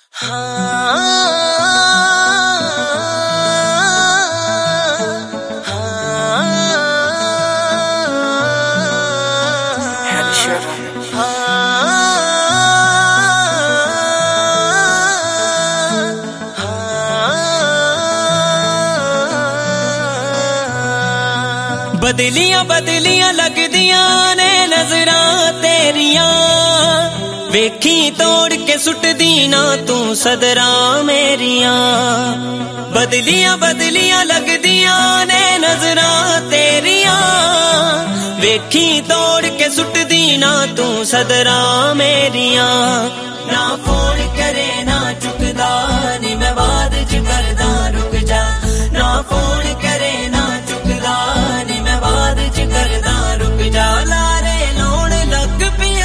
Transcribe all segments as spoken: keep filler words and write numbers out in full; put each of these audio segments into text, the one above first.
बदलियां बदलियां लगदियां ने नजरां तेरियां, वेखी तोड़ के सुट दी ना तू सदरा मेरियां। बदलियां बदलियां लगदियां ने नजरां तेरियां, वेखी तोड़ के सुट दी ना तू सदरा मेरियां। ना फोन करे ना चुकदा नी मैं बाद च करदा रुक जा, ना फोन करे ना चुकदा नी मैं बाद च करदा रुक जा। लारे लाउण लग पिया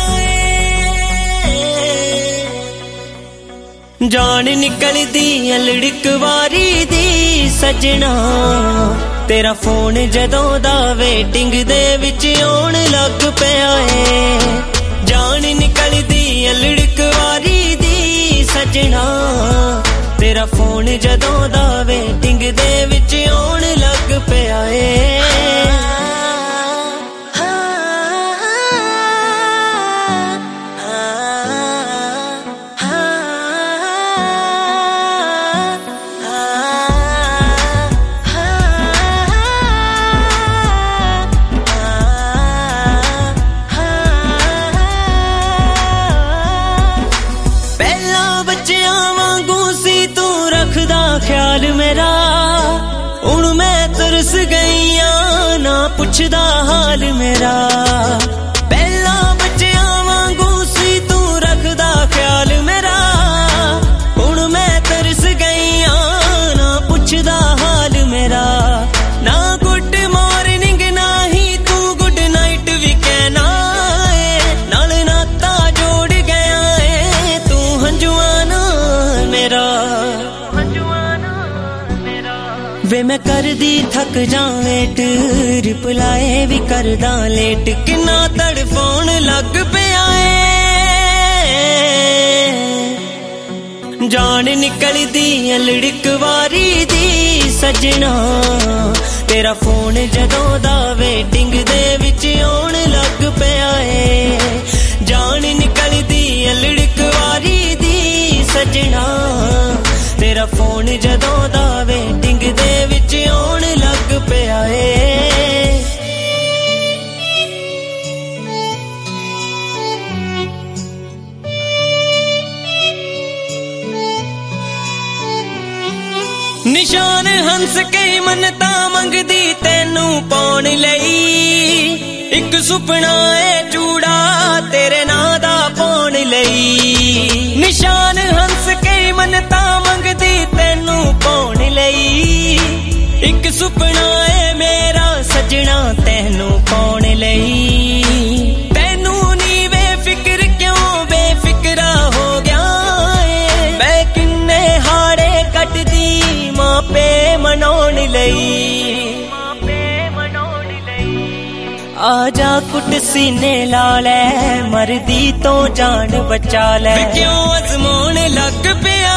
जान निकलदी अलड़क वारी दी सजना, तेरा फोन जदों दा वेटिंग दे विच आउण लग पिया है। जान निकलदी अलड़क वारी दी सजना, तेरा फोन जदों दा वेटिंग दे विच आउण लग पिया है। ख्याल मेरा हुण मैं तरस गईया ना पुछदा हाल मेरा। पहला बच्चियां वांगू सी तू रखदा ख्याल मेरा, हुण मैं तरस गईया ना पुछदा हाल मेरा। ना गुड मॉर्निंग ना ही तू गुड नाइट भी कहना है, नाल नाता जोड़ गया है तू हंजुआना मेरा। वे मैं कर दी थक जावेट रिप्लाई भी करदा लेट, किन्ना तड़फाउण लग पिया जान निकलदी अलड़क वारी दी सजना, तेरा फोन जदों दा वेटिंग दे विच आउण लग पिया है। जान निकलदी अलड़क वारी दी सजना, तेरा फोन जदों दा वेटिंग दे विच आउण लग पिया है। निशान हंस के मनता मंगदी तैनू पाउण लई, एक सुपना है चूड़ा तेरे नां दा पाउण लई। निशान हंस के मनता मंगदी तैनू पाउण लई, एक सुपना है मेरा सजना तैनू पाउण लई। तैनू नी बेफिक्र क्यों बेफिक्रा हो गया है, मैं किन्ने हाड़े कटदी मापे मनाउण लई। आजा कुट सीने ला लै मरदी तो जान बचा लै, क्यों अजमाउण लग पिया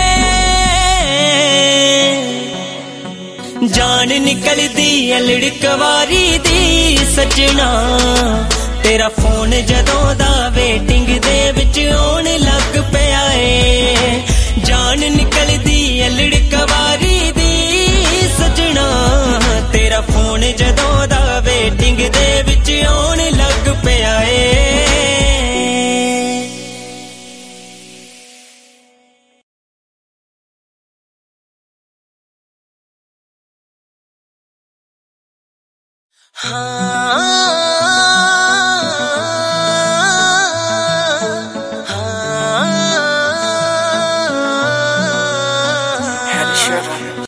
जान निकलदी अलड़क वारी दी सजना, तेरा फोन जदों दा वेटिंग दे विच आउण लग पिया है। जान निकलदी अलड़क वारी दी सजना, तेरा फोन जदों दा वेटिंग दे विच आउण लग पिया है। हाँ